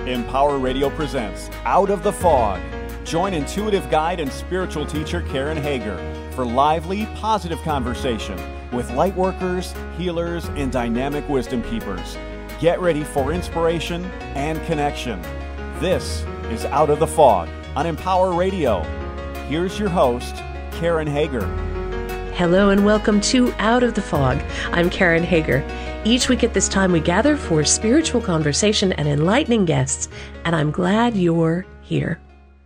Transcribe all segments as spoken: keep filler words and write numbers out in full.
Empower Radio presents Out of the Fog. Join intuitive guide and spiritual teacher Karen Hager for lively, positive conversation with light workers, healers, and dynamic wisdom keepers. Get ready for inspiration and connection. This is Out of the Fog on Empower Radio. Here's your host, Karen Hager. Hello and welcome to Out of the Fog. I'm Karen Hager. Each week at this time we gather for spiritual conversation and enlightening guests, and I'm glad you're here.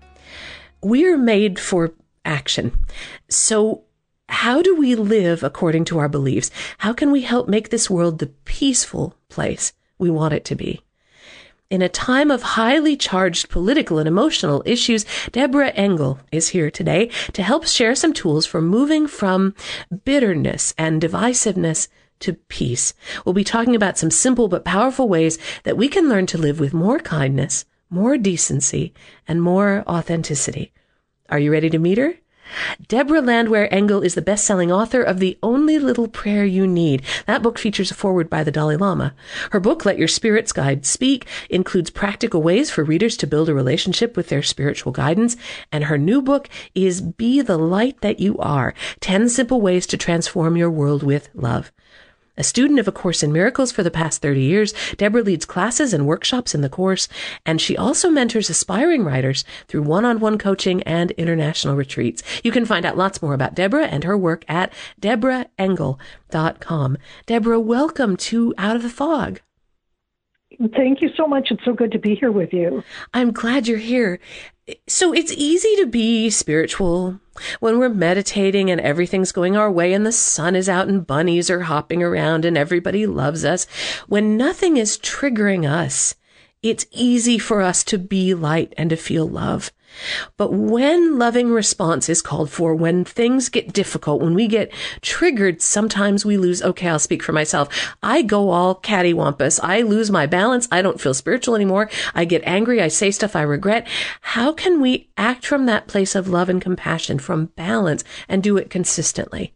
We're made for action. So how do we live according to our beliefs? How can we help make this world the peaceful place we want it to be? In a time of highly charged political and emotional issues, Deborah Engel is here today to help share some tools for moving from bitterness and divisiveness to peace. We'll be talking about some simple but powerful ways that we can learn to live with more kindness, more decency, and more authenticity. Are you ready to meet her? Deborah Landwehr Engel is the best-selling author of The Only Little Prayer You Need. That book features a foreword by the Dalai Lama. Her book, Let Your Spirit's Guide Speak, includes practical ways for readers to build a relationship with their spiritual guidance. And her new book is Be the Light That You Are, ten Simple Ways to Transform Your World with Love. A student of A Course in Miracles for the past thirty years, Deborah leads classes and workshops in the course, and she also mentors aspiring writers through one-on-one coaching and international retreats. You can find out lots more about Deborah and her work at deborah engel dot com. Deborah, welcome to Out of the Fog. Thank you so much. It's so good to be here with you. I'm glad you're here. So it's easy to be spiritual when we're meditating and everything's going our way and the sun is out and bunnies are hopping around and everybody loves us. When nothing is triggering us, it's easy for us to be light and to feel love. But when loving response is called for, when things get difficult, when we get triggered, sometimes we lose. Okay, I'll speak for myself. I go all cattywampus. I lose my balance. I don't feel spiritual anymore. I get angry. I say stuff I regret. How can we act from that place of love and compassion, from balance, and do it consistently?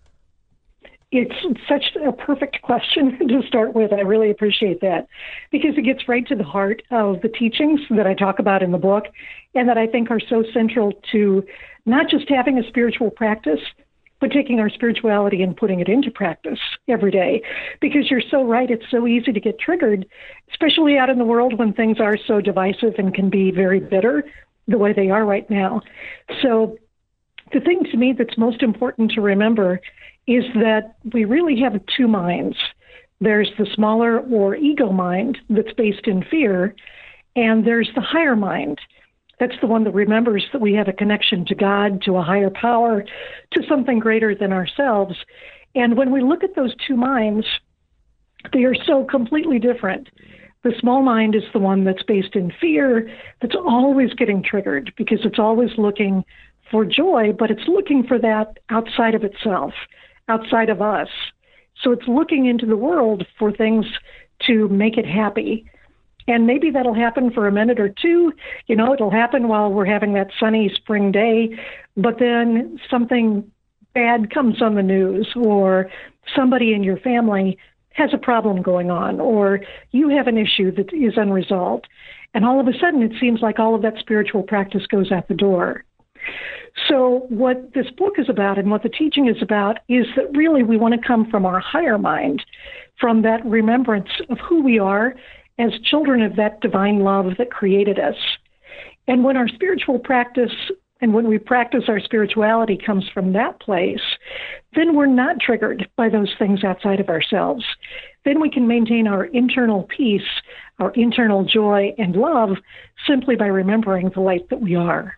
It's such a perfect question to start with. I really appreciate that because it gets right to the heart of the teachings that I talk about in the book and that I think are so central to not just having a spiritual practice, but taking our spirituality and putting it into practice every day. Because you're so right, it's so easy to get triggered, especially out in the world when things are so divisive and can be very bitter the way they are right now. So the thing to me that's most important to remember is that we really have two minds. There's the smaller or ego mind that's based in fear, and there's the higher mind. That's the one that remembers that we have a connection to God, to a higher power, to something greater than ourselves. And when we look at those two minds, they are so completely different. The small mind is the one that's based in fear, that's always getting triggered because it's always looking for joy, but it's looking for that outside of itself, outside of us. So it's looking into the world for things to make it happy. And maybe that'll happen for a minute or two. You know, it'll happen while we're having that sunny spring day, but then something bad comes on the news, or somebody in your family has a problem going on, or you have an issue that is unresolved. And all of a sudden, it seems like all of that spiritual practice goes out the door. So what this book is about and what the teaching is about is that really we want to come from our higher mind, from that remembrance of who we are as children of that divine love that created us. And when our spiritual practice and when we practice our spirituality comes from that place, then we're not triggered by those things outside of ourselves. Then we can maintain our internal peace, our internal joy and love simply by remembering the light that we are.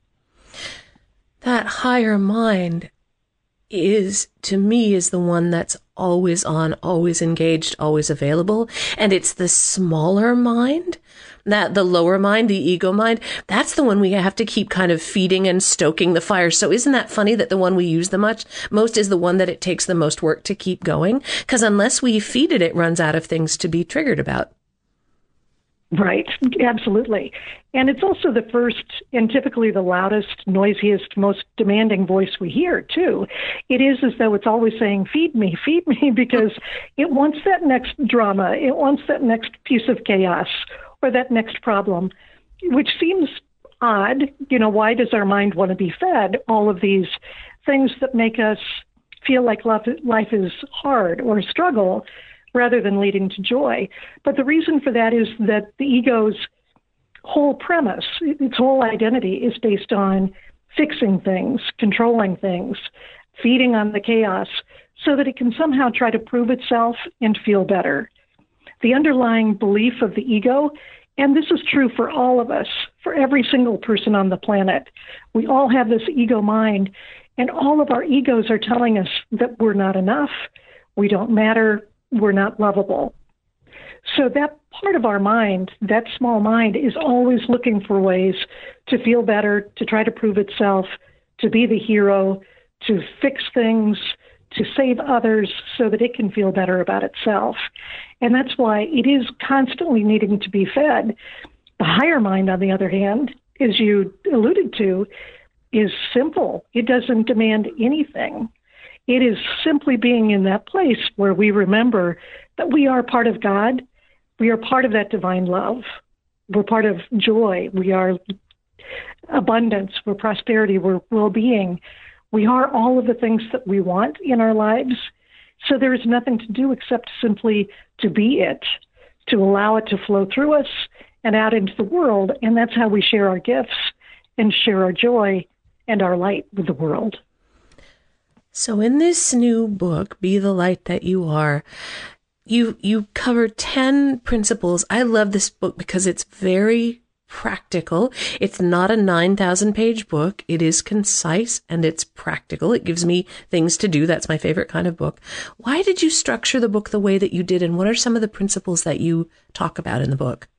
That higher mind is, to me, is the one that's always on, always engaged, always available. And it's the smaller mind, that the lower mind, the ego mind, that's the one we have to keep kind of feeding and stoking the fire. So isn't that funny that the one we use the much, most is the one that it takes the most work to keep going? Because unless we feed it, it runs out of things to be triggered about. Right, absolutely. And it's also the first and typically the loudest, noisiest, most demanding voice we hear, too. It is as though it's always saying, feed me, feed me, because it wants that next drama. It wants that next piece of chaos or that next problem, which seems odd. You know, why does our mind want to be fed all of these things that make us feel like life is hard or a struggle rather than leading to joy? But the reason for that is that the ego's whole premise, its whole identity is based on fixing things, controlling things, feeding on the chaos so that it can somehow try to prove itself and feel better. The underlying belief of the ego, and this is true for all of us, for every single person on the planet, we all have this ego mind, and all of our egos are telling us that we're not enough, we don't matter, we're not lovable. So that part of our mind, that small mind, is always looking for ways to feel better, to try to prove itself, to be the hero, to fix things, to save others so that it can feel better about itself. And that's why it is constantly needing to be fed. The higher mind, on the other hand, as you alluded to, is simple. It doesn't demand anything. It is simply being in that place where we remember that we are part of God. We are part of that divine love. We're part of joy. We are abundance. We're prosperity. We're well-being. We are all of the things that we want in our lives. So there is nothing to do except simply to be it, to allow it to flow through us and out into the world. And that's how we share our gifts and share our joy and our light with the world. So in this new book, Be the Light That You Are, you you cover ten principles. I love this book because it's very practical. It's not a nine thousand page book. It is concise and it's practical. It gives me things to do. That's my favorite kind of book. Why did you structure the book the way that you did, and what are some of the principles that you talk about in the book?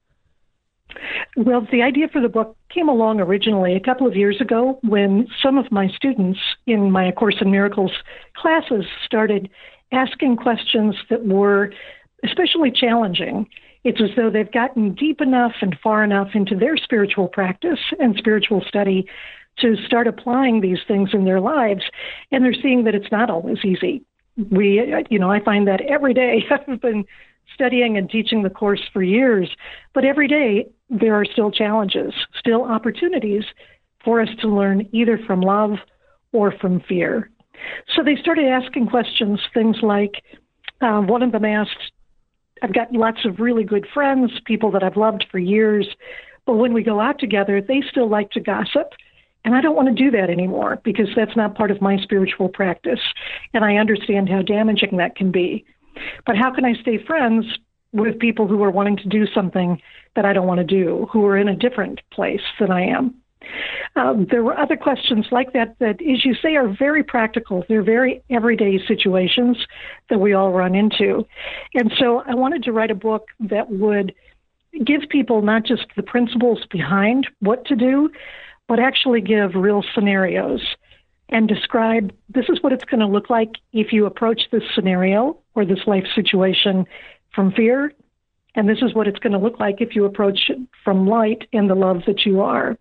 Well, the idea for the book came along originally a couple of years ago when some of my students in my A Course in Miracles classes started asking questions that were especially challenging. It's as though they've gotten deep enough and far enough into their spiritual practice and spiritual study to start applying these things in their lives, and they're seeing that it's not always easy. We, you know, I find that every day. I've been studying and teaching the Course for years, but every day there are still challenges, still opportunities for us to learn either from love or from fear. So they started asking questions, things like, uh, one of them asked, I've got lots of really good friends, people that I've loved for years, but when we go out together, they still like to gossip, and I don't want to do that anymore because that's not part of my spiritual practice, and I understand how damaging that can be. But how can I stay friends with people who are wanting to do something that I don't want to do, who are in a different place than I am? Um, there were other questions like that that, as you say, are very practical. They're very everyday situations that we all run into. And so I wanted to write a book that would give people not just the principles behind what to do, but actually give real scenarios and describe this is what it's going to look like if you approach this scenario or this life situation from fear, and this is what it's going to look like if you approach it from light and the love that you are.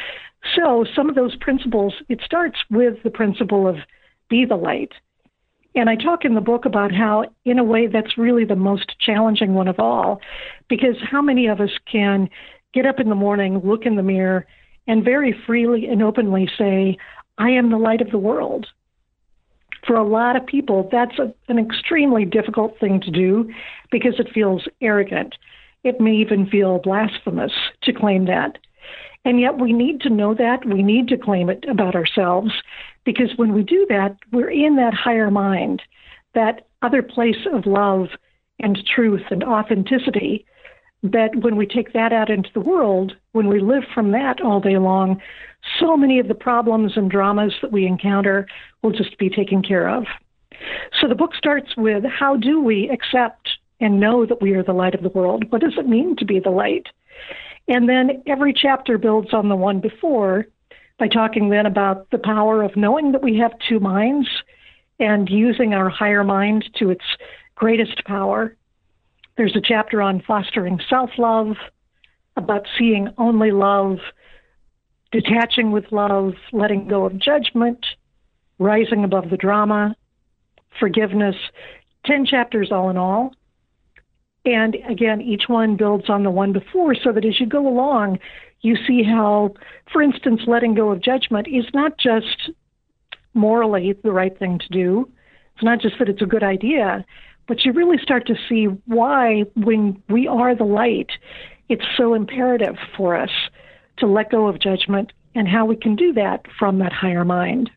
So some of those principles, it starts with the principle of be the light. And I talk in the book about how, in a way, that's really the most challenging one of all, because how many of us can get up in the morning, look in the mirror, and very freely and openly say, I am the light of the world. For a lot of people, that's a, an extremely difficult thing to do because it feels arrogant. It may even feel blasphemous to claim that. And yet we need to know that. We need to claim it about ourselves, because when we do that, we're in that higher mind, that other place of love and truth and authenticity, that when we take that out into the world, when we live from that all day long, so many of the problems and dramas that we encounter will just be taken care of. So the book starts with, how do we accept and know that we are the light of the world? What does it mean to be the light? And then every chapter builds on the one before by talking then about the power of knowing that we have two minds and using our higher mind to its greatest power. There's a chapter on fostering self-love, about seeing only love, detaching with love, letting go of judgment, rising above the drama, forgiveness, ten chapters all in all. And again, each one builds on the one before, so that as you go along, you see how, for instance, letting go of judgment is not just morally the right thing to do. It's not just that it's a good idea, but you really start to see why, when we are the light, it's so imperative for us to let go of judgment, and how we can do that from that higher mind.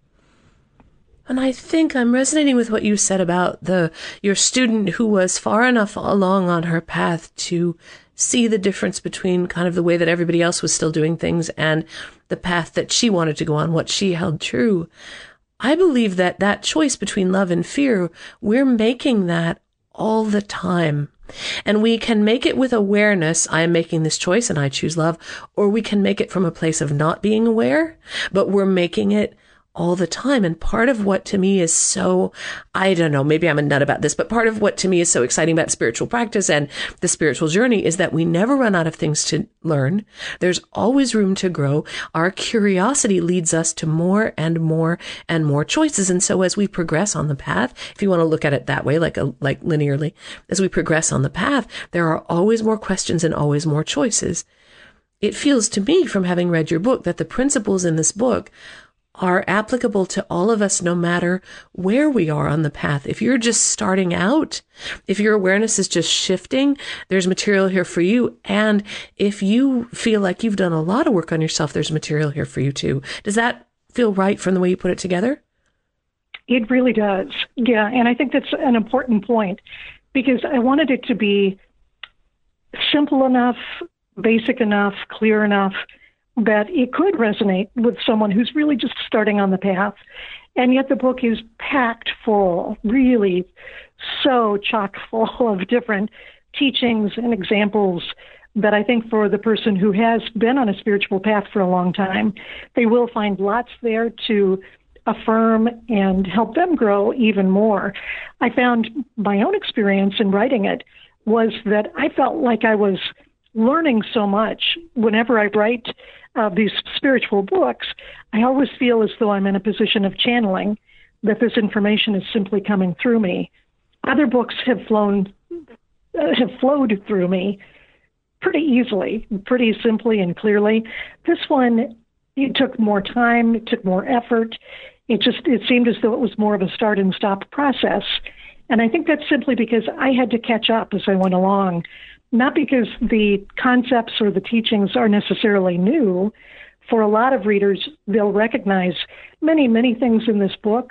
And I think I'm resonating with what you said about the your student who was far enough along on her path to see the difference between kind of the way that everybody else was still doing things and the path that she wanted to go on, what she held true. I believe that that choice between love and fear, we're making that all the time. And we can make it with awareness, I am making this choice and I choose love, or we can make it from a place of not being aware, but we're making it all the time. And part of what to me is so, I don't know, maybe I'm a nut about this, but part of what to me is so exciting about spiritual practice and the spiritual journey is that we never run out of things to learn. There's always room to grow. Our curiosity leads us to more and more and more choices. And so as we progress on the path, if you want to look at it that way, like a, like linearly, as we progress on the path, there are always more questions and always more choices. It feels to me, from having read your book, that the principles in this book are applicable to all of us, no matter where we are on the path. If you're just starting out, if your awareness is just shifting, there's material here for you. And if you feel like you've done a lot of work on yourself, there's material here for you too. Does that feel right from the way you put it together? It really does. Yeah. And I think that's an important point, because I wanted it to be simple enough, basic enough, clear enough, that it could resonate with someone who's really just starting on the path. And yet the book is packed full, really so chock full of different teachings and examples that I think for the person who has been on a spiritual path for a long time, they will find lots there to affirm and help them grow even more. I found my own experience in writing it was that I felt like I was learning so much. Whenever I write uh, these spiritual books, I always feel as though I'm in a position of channeling, that this information is simply coming through me. Other books have flown, uh, have flowed through me pretty easily, pretty simply and clearly. This one, it took more time, it took more effort. It just, it seemed as though it was more of a start and stop process. And I think that's simply because I had to catch up as I went along. Not because the concepts or the teachings are necessarily new. For a lot of readers, they'll recognize many, many things in this book.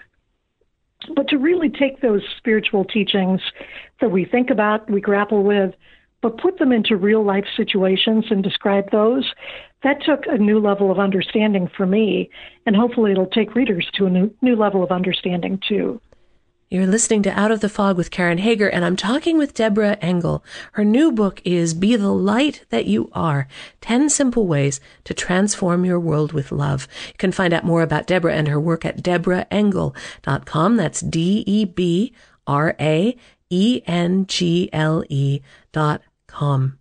But to really take those spiritual teachings that we think about, we grapple with, but put them into real life situations and describe those, that took a new level of understanding for me. And hopefully it'll take readers to a new, new level of understanding too. You're listening to Out of the Fog with Karen Hager, and I'm talking with Deborah Engel. Her new book is Be the Light That You Are, ten Simple Ways to Transform Your World with Love. You can find out more about Deborah and her work at deborah engel dot com. That's D E B R A E N G L E dot com.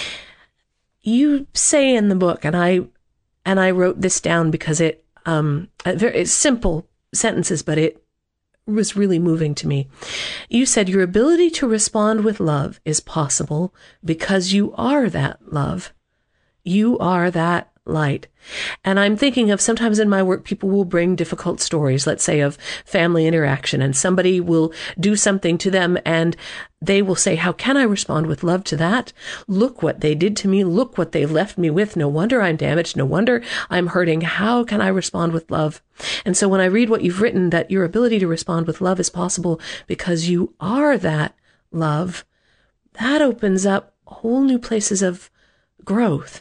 You say in the book, and I and I wrote this down because it um very it's simple sentences, but it was really moving to me. You said your ability to respond with love is possible because you are that love. You are that light. And I'm thinking of sometimes in my work, people will bring difficult stories, let's say of family interaction, and somebody will do something to them and they will say, how can I respond with love to that? Look what they did to me. Look what they left me with. No wonder I'm damaged. No wonder I'm hurting. How can I respond with love? And so when I read what you've written, that your ability to respond with love is possible because you are that love, that opens up whole new places of growth.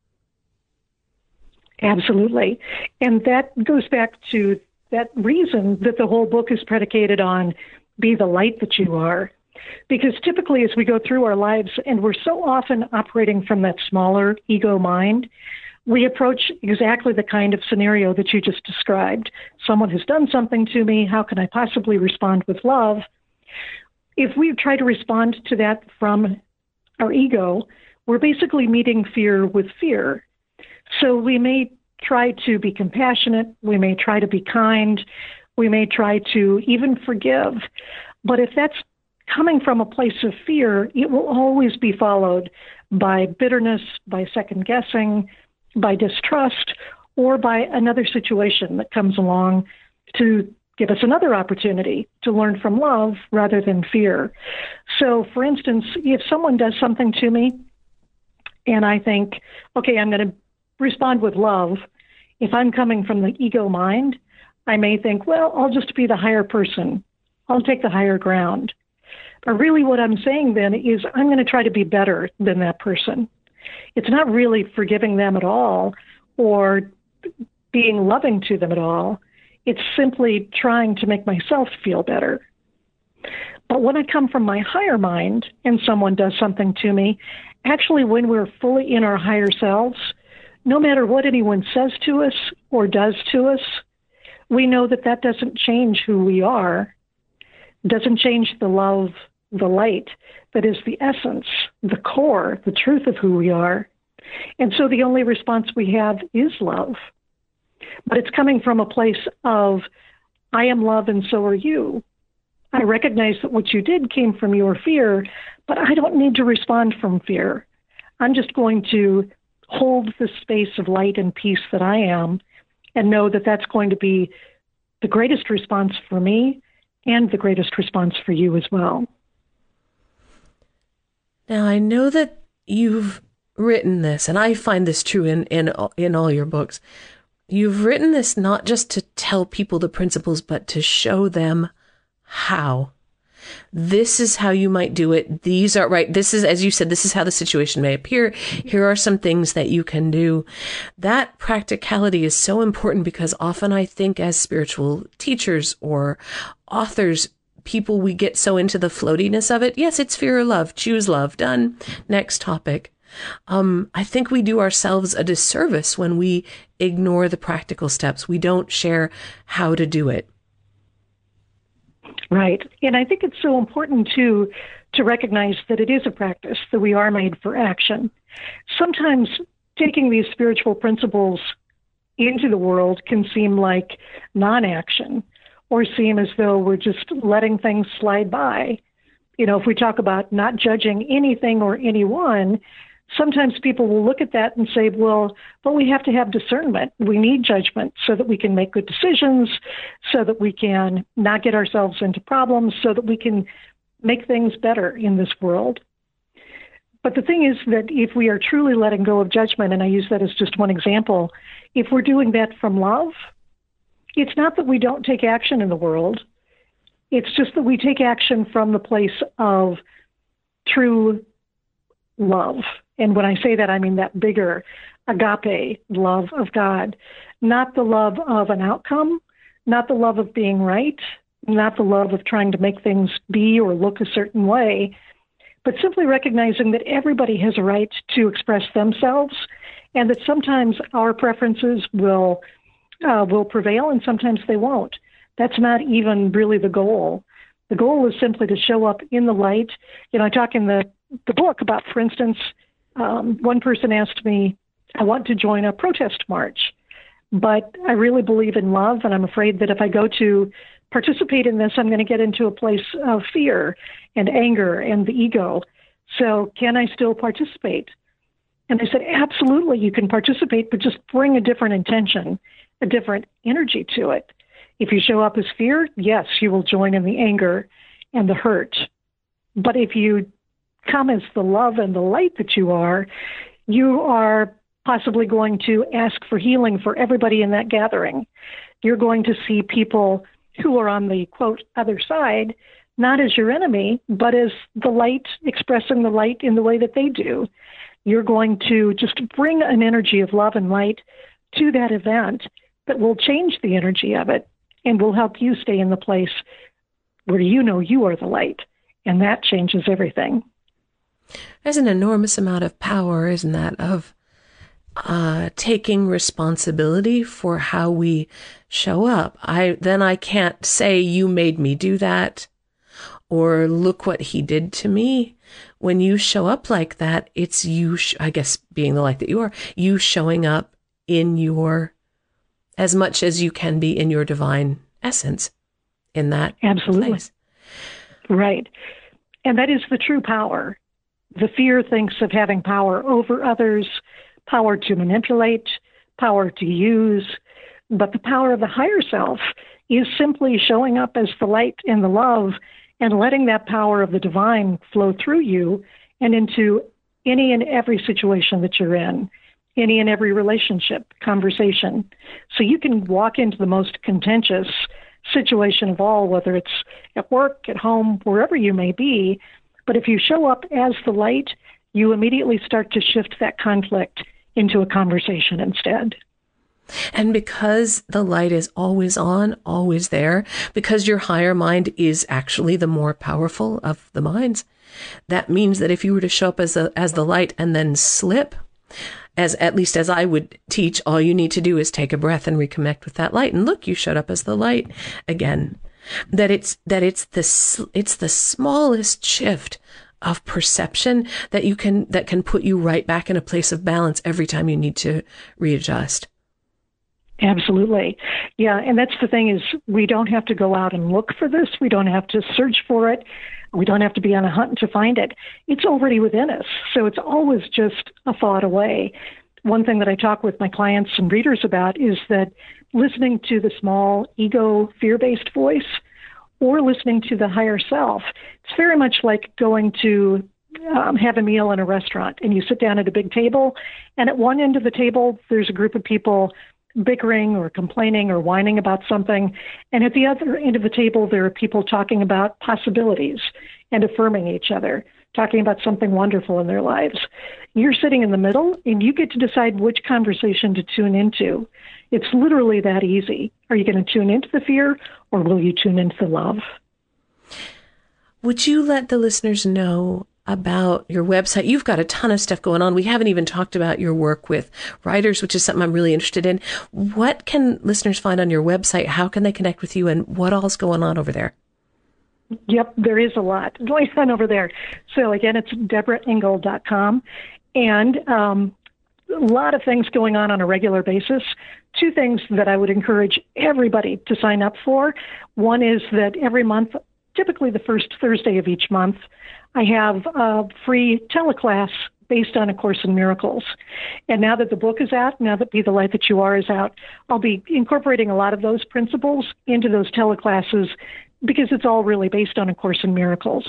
Absolutely. And that goes back to that reason that the whole book is predicated on be the light that you are. Because typically as we go through our lives, and we're so often operating from that smaller ego mind, we approach exactly the kind of scenario that you just described. Someone has done something to me. How can I possibly respond with love? If we try to respond to that from our ego, we're basically meeting fear with fear. So we may try to be compassionate, we may try to be kind, we may try to even forgive. But if that's coming from a place of fear, it will always be followed by bitterness, by second guessing, by distrust, or by another situation that comes along to give us another opportunity to learn from love rather than fear. So, for instance, if someone does something to me and I think, okay, I'm going to respond with love, if I'm coming from the ego mind, I may think, well, I'll just be the higher person. I'll take the higher ground. But really what I'm saying then is I'm going to try to be better than that person. It's not really forgiving them at all or being loving to them at all. It's simply trying to make myself feel better. But when I come from my higher mind and someone does something to me, actually when we're fully in our higher selves, no matter what anyone says to us or does to us, we know that that doesn't change who we are, doesn't change the love, the light that is the essence, the core, the truth of who we are. And so the only response we have is love. But it's coming from a place of, I am love and so are you. I recognize that what you did came from your fear, but I don't need to respond from fear. I'm just going to hold the space of light and peace that I am and know that that's going to be the greatest response for me and the greatest response for you as well. Now, I know that you've written this, and I find this true in, in, in all your books. You've written this not just to tell people the principles, but to show them how. This is how you might do it. These are right. This is, as you said, this is how the situation may appear. Here are some things that you can do. That practicality is so important because often I think as spiritual teachers or authors, people, we get so into the floatiness of it. Yes, it's fear or love. Choose love. Done. Next topic. Um, I think we do ourselves a disservice when we ignore the practical steps. We don't share how to do it. Right. And I think it's so important, too, to recognize that it is a practice, that we are made for action. Sometimes taking these spiritual principles into the world can seem like non-action or seem as though we're just letting things slide by. You know, if we talk about not judging anything or anyone, sometimes people will look at that and say, well, but we have to have discernment. We need judgment so that we can make good decisions, so that we can not get ourselves into problems, so that we can make things better in this world. But the thing is that if we are truly letting go of judgment, and I use that as just one example, if we're doing that from love, it's not that we don't take action in the world. It's just that we take action from the place of true love. And when I say that, I mean that bigger agape love of God, not the love of an outcome, not the love of being right, not the love of trying to make things be or look a certain way, but simply recognizing that everybody has a right to express themselves and that sometimes our preferences will uh, will prevail and sometimes they won't. That's not even really the goal. The goal is simply to show up in the light. You know, I talk in the, the book about, for instance, um, one person asked me, I want to join a protest march, but I really believe in love, and I'm afraid that if I go to participate in this, I'm going to get into a place of fear and anger and the ego. So can I still participate? And I said, absolutely, you can participate, but just bring a different intention, a different energy to it. If you show up as fear, yes, you will join in the anger and the hurt. But if you come as the love and the light that you are, you are possibly going to ask for healing for everybody in that gathering. You're going to see people who are on the, quote, other side, not as your enemy, but as the light, expressing the light in the way that they do. You're going to just bring an energy of love and light to that event that will change the energy of it and will help you stay in the place where you know you are the light. And that changes everything. There's an enormous amount of power, isn't that, of uh, taking responsibility for how we show up. I then I can't say you made me do that or look what he did to me. When you show up like that, it's you, sh- I guess, being the light that you are, you showing up in your, as much as you can be in your divine essence in that Absolutely. place. Right. And that is the true power. The fear thinks of having power over others, power to manipulate, power to use. But the power of the higher self is simply showing up as the light and the love and letting that power of the divine flow through you and into any and every situation that you're in, any and every relationship, conversation. So you can walk into the most contentious situation of all, whether it's at work, at home, wherever you may be. But if you show up as the light, you immediately start to shift that conflict into a conversation instead. And because the light is always on, always there, because your higher mind is actually the more powerful of the minds, that means that if you were to show up as a, as the light and then slip, as at least as I would teach, all you need to do is take a breath and reconnect with that light. And look, you showed up as the light again. That it's that it's the it's the smallest shift of perception that you can that can put you right back in a place of balance every time you need to readjust. Absolutely. Yeah, and that's the thing is we don't have to go out and look for this. We don't have to search for it. We don't have to be on a hunt to find it. It's already within us. So it's always just a thought away. One thing that I talk with my clients and readers about is that listening to the small ego fear-based voice or listening to the higher self, it's very much like going to um, have a meal in a restaurant and you sit down at a big table and at one end of the table, there's a group of people bickering or complaining or whining about something. And at the other end of the table, there are people talking about possibilities and affirming each other, talking about something wonderful in their lives. You're sitting in the middle and you get to decide which conversation to tune into. It's literally that easy. Are you going to tune into the fear or will you tune into the love? Would you let the listeners know about your website? You've got a ton of stuff going on. We haven't even talked about your work with writers, which is something I'm really interested in. What can listeners find on your website? How can they connect with you and what all's going on over there? Yep, there is a lot going on over there. So again, it's deborah engel dot com. And um, a lot of things going on on a regular basis. Two things that I would encourage everybody to sign up for. One is that every month, typically the first Thursday of each month, I have a free teleclass based on A Course in Miracles. And now that the book is out, now that Be the Light That You Are is out, I'll be incorporating a lot of those principles into those teleclasses because it's all really based on A Course in Miracles.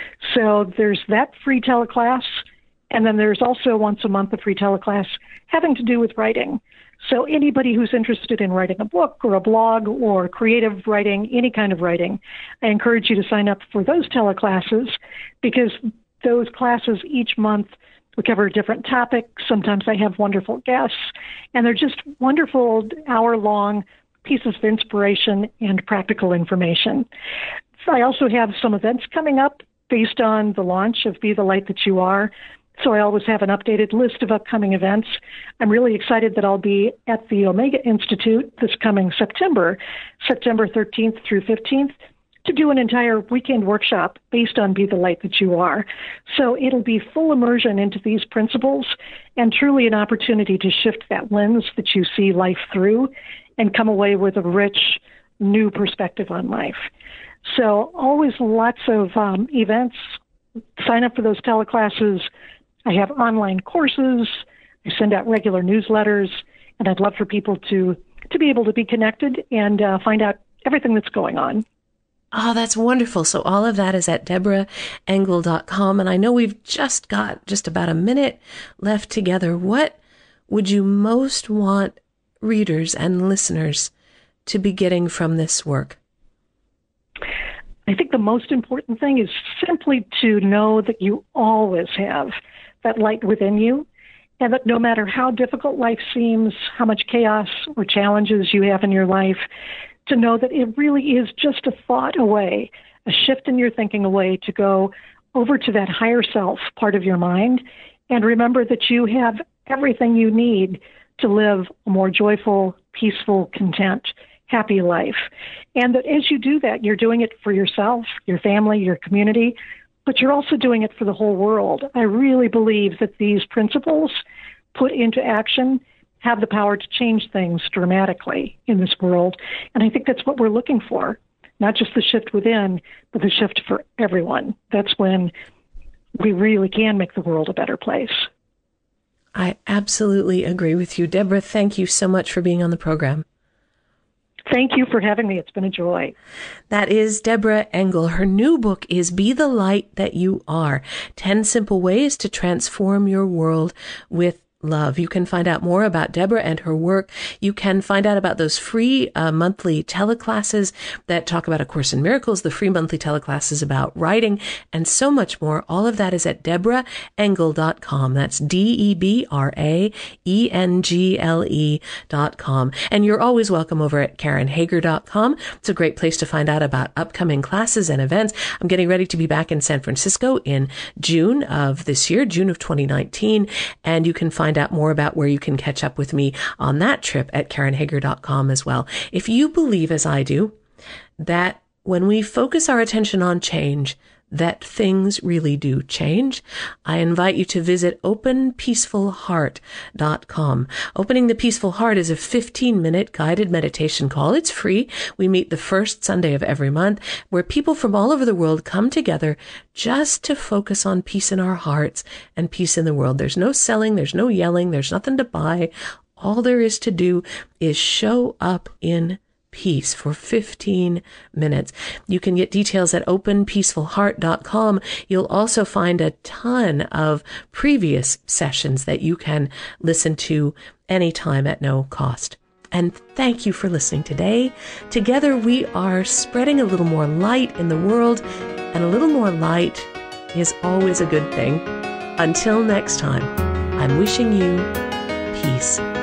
So there's that free teleclass, and then there's also once a month a free teleclass having to do with writing. So anybody who's interested in writing a book or a blog or creative writing, any kind of writing, I encourage you to sign up for those teleclasses because those classes each month we cover a different topic. Sometimes I have wonderful guests, and they're just wonderful hour-long pieces of inspiration and practical information. So I also have some events coming up based on the launch of Be the Light That You Are. So I always have an updated list of upcoming events. I'm really excited that I'll be at the Omega Institute this coming September, September thirteenth through fifteenth, to do an entire weekend workshop based on Be the Light That You Are. So it'll be full immersion into these principles and truly an opportunity to shift that lens that you see life through and come away with a rich, new perspective on life. So always lots of um, events. Sign up for those teleclasses. I have online courses. I send out regular newsletters, and I'd love for people to, to be able to be connected and uh, find out everything that's going on. Oh, that's wonderful. So all of that is at deborah engel dot com. And I know we've just got just about a minute left together. What would you most want readers and listeners to be getting from this work? I think the most important thing is simply to know that you always have that light within you, and that no matter how difficult life seems, how much chaos or challenges you have in your life, to know that it really is just a thought away, a shift in your thinking away to go over to that higher self part of your mind, and remember that you have everything you need to live a more joyful, peaceful, content, happy life. And that as you do that, you're doing it for yourself, your family, your community, but you're also doing it for the whole world. I really believe that these principles put into action have the power to change things dramatically in this world. And I think that's what we're looking for. not just the shift within, but the shift for everyone. That's when we really can make the world a better place. I absolutely agree with you. Deborah, thank you so much for being on the program. Thank you for having me. It's been a joy. That is Deborah Engel. Her new book is Be the Light That You Are, ten Simple Ways to Transform Your World with Love. You can find out more about Deborah and her work. You can find out about those free uh, monthly teleclasses that talk about A Course in Miracles, the free monthly teleclasses about writing, and so much more. All of that is at deborah engel dot com. That's D E B R A E N G L E dot com. And you're always welcome over at karen hager dot com. It's a great place to find out about upcoming classes and events. I'm getting ready to be back in San Francisco in June of this year, June of twenty nineteen, and you can find Find out more about where you can catch up with me on that trip at karen hager dot com as well. If you believe, as I do, that when we focus our attention on change, that things really do change, I invite you to visit open peaceful heart dot com. Opening the Peaceful Heart is a fifteen minute guided meditation call. It's free. We meet the first Sunday of every month, where people from all over the world come together just to focus on peace in our hearts and peace in the world. There's no selling, there's no yelling, there's nothing to buy. All there is to do is show up in peace for fifteen minutes. You can get details at open peaceful heart dot com. You'll also find a ton of previous sessions that you can listen to anytime at no cost. And thank you for listening today. Together we are spreading a little more light in the world, and a little more light is always a good thing. Until next time, I'm wishing you peace.